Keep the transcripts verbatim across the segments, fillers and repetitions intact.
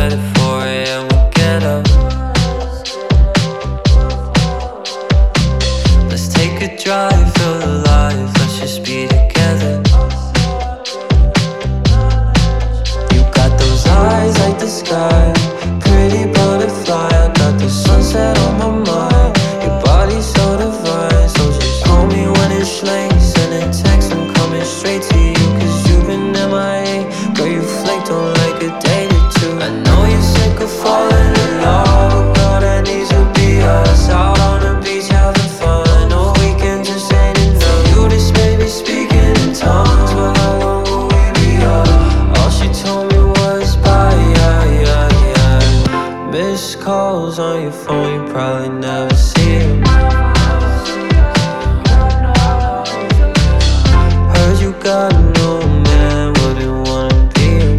night at four a.m. we get up. Let's take a drive, feel alive, let's just be together. You got those eyes like the sky, pretty butterfly. I got the sunset on my mind, your body's so divine. So just call me when it's late, send a text, I'm coming straight to you. Cause you've been M I A, girl, you flaked on like a day or two. I know you're sick of falling in love, but girl, that needs to be us. Out on the beach having fun, no weekend just ain't enough. You just made me speaking in tongues, but how long will we be up? All she told me was bye, yeah, yeah, yeah. Missed calls on your phone, you probably never see it. Heard you got a new man, wouldn't wanna be him.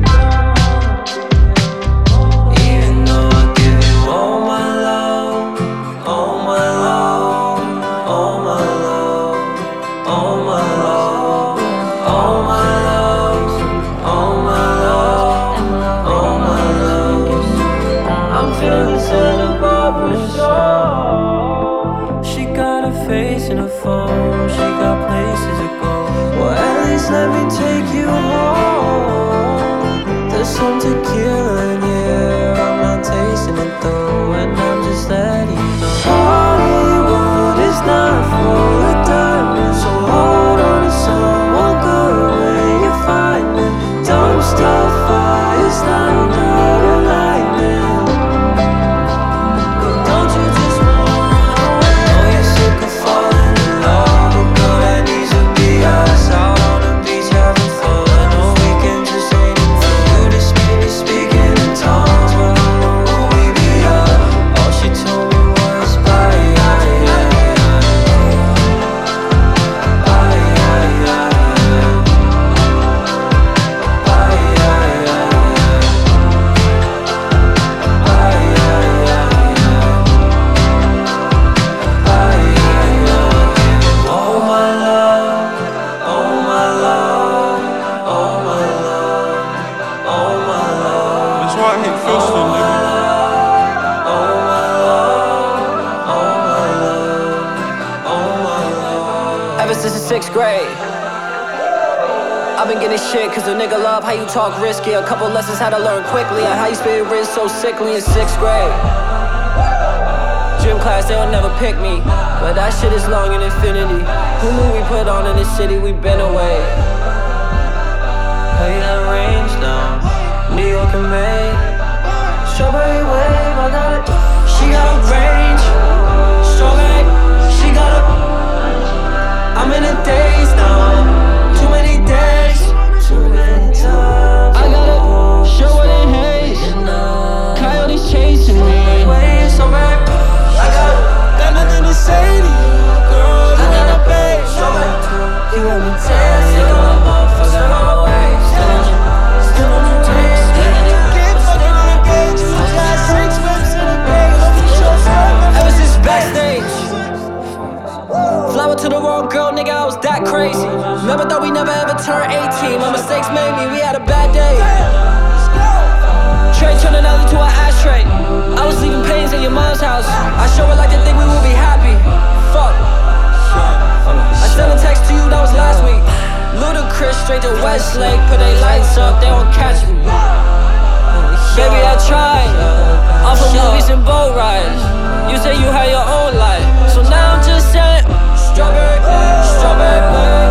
Even though I give you all my love, all my love, all my love, all my love, all my love, all my love, all my love. I'm feeling Santa Barbara show. She got a face in her phone, she got places to go. Well, at least let me take you home. There's some tequila in here, I'm not tasting it though, and I'm just letting you know Hollywood is not full of diamonds, so hold on to someone good when you find it. Dumb stuff, fires lined up and lightning. Don't you just wanna run away? I know you're sick of falling in love, but girl, that needs to be us. Out on the beach having fun, no weekend just ain't enough. You just made me speaking in tongues, but how long will we be up? All she told me was bye, yeah, yeah, yeah. Bye, yeah, yeah, yeah. Bye, yeah, yeah, yeah. Bye, yeah, yeah, yeah. Bye, yeah, yeah. All my love, all my love, all my love, all my love. That's why I hit Philston, nigga. Ever since the sixth grade, I've been getting shit cause a nigga love how you talk risky. A couple lessons how to learn quickly, and how you spit wrist so sickly in sixth grade. Gym class, they'll never pick me, but that shit is long in infinity. Who knew we put on in this city, we been away. Hey, that range now, New York and May. Strawberry wave, I got it. She got a range, strawberry, she got a. I'm in a daze now, too many days, too many times. I got a show it in haze, coyotes chasing me. Wait, so bad. I got, got nothing to say to you, girl. You got a babe, strawberry. You want me dancing on my motherfucker, on my way. Still on you, still on you, taste. Keep fucking on the gauge. You got six whips in the bag. Ever since backstage, flower to the wrong girl, nigga, I was that crazy. Remember though we never ever turned eighteen. My mistakes made me, we had a bad day. Trey turned another to an ashtray. I was leaving pains at your mom's house. I sure would like to think we would be happy. Fuck. I sent a text to you, that was last week. Ludacris straight to Westlake, put they lights up, they won't catch me. Baby, I tried, off of movies and boat rides. You say you had your own life, so now I'm just saying, strawberry, strawberry,